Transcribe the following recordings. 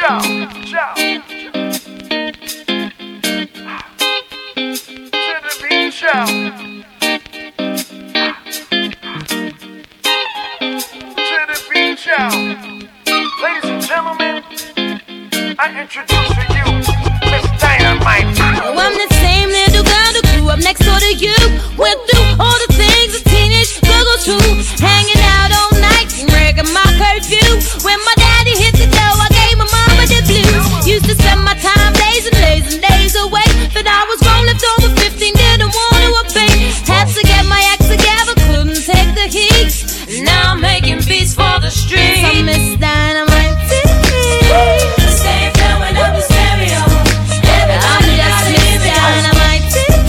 shout. To the beat, shout. To the beat, shout. Ladies and gentlemen, I introduce to you Miss Dynamite. Oh, I'm the same little girl who grew up next door to you. Went through all the things a teenage girl goes through. Hanging out all night and breaking my curfew. When my daddy hit the door, I gave my mama the blues. Used to spend my time days and days and days away. But I was grown, left over 15, didn't want to obey. Had to get my ex together, couldn't take the heat. Now I'm making beats for the streets. I miss Dynamite. Stay blowing up the stereo. Everybody just miss Dynamite.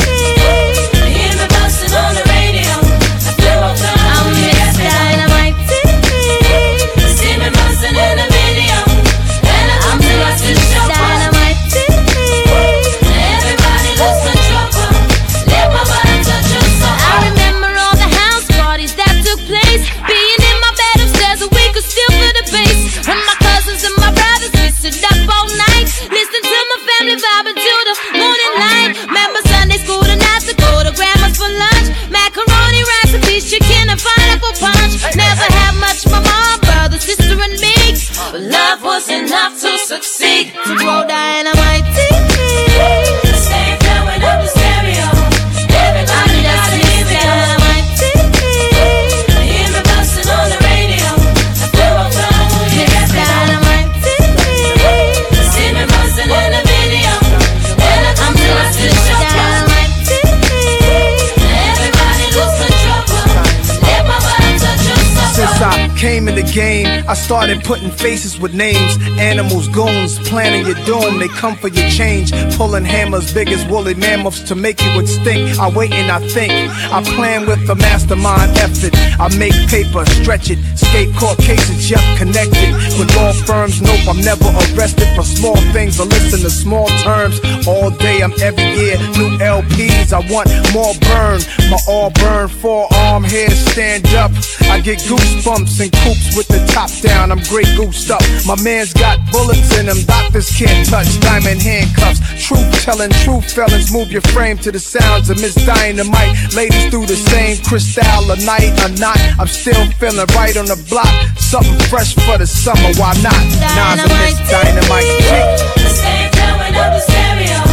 Hear me bustin' on the radio. I feel I miss Dynamite. See me bustin' in the video. And I'm just in Dynamite. Everybody lose control. Let my body touch your soul. I remember all the house parties that took place. Being in my bed upstairs so we could still feel the bass. And my cousins and my brothers we stood up all night, listening to my family vibe until the morning light. Remember Sunday school and not to go to grandma's for lunch. Macaroni, rice, and peas, chicken, and pineapple punch. Never had much, my mom, brother, sister, and me. But love was enough to succeed. To grow Dynamite. Stay blowing up the stereo. Everybody just miss Dynamite. Hear me bustin' on the radio. I feel miss Dynamite. See me bustin' in the video. And I'm just in Dynamite. Everybody lose control. Let my body touch your soul. Since I came in the game, I started putting faces with names. Animals, goons, planning your doom. They come for your change, pulling hammers big as woolly mammoths to make you extinct. I wait and I think, I plan with a mastermind effort. I make paper, stretch it, escape court cases, yep, connected with law firms. Nope, I'm never arrested for small things or listen to small terms. All day, I'm every year, new LPs. I want more burn, my all burn forearm hair stand up. I get goosebumps and coops with the top down. I'm great goosed up. My man's got bullets in him, doctors can't touch. Diamond handcuffs, truth telling, true felons. Move your frame to the sounds of Miss Dynamite. Ladies do the same, crystal a night or not. I'm still feeling right on the block. Something fresh for the summer, why not? Nas and Miss Dynamite. Stay blowing up the stereo.